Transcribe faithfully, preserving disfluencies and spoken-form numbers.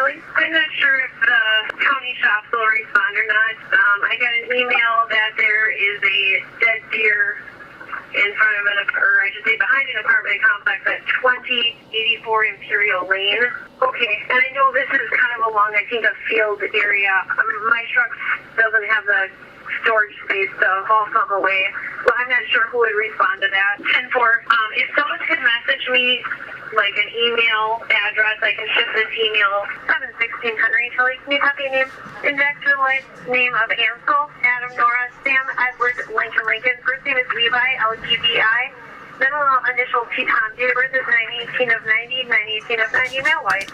Kelly. I'm not sure if the county shops will respond or not. Um, I got an email that there is a dead deer in front of an, or I should say behind an apartment complex at twenty eighty-four Imperial Lane. Okay, and I know this is kind of along, I think, a field area. Um, my truck doesn't have the storage space to haul some away, so I'm not sure who would respond to that. ten four, um, if someone could message me, like an email address, I can ship this email. seven sixteen Henry Kelly, can you copy your name? Index to the life name of Ansel, Adam, Nora, Sam, Edward, Lincoln, Lincoln. First name is Levi, L E V I. Middle initial T Tom. Date of birth is nine eighteen of ninety, nine eighteen of ninety, male white.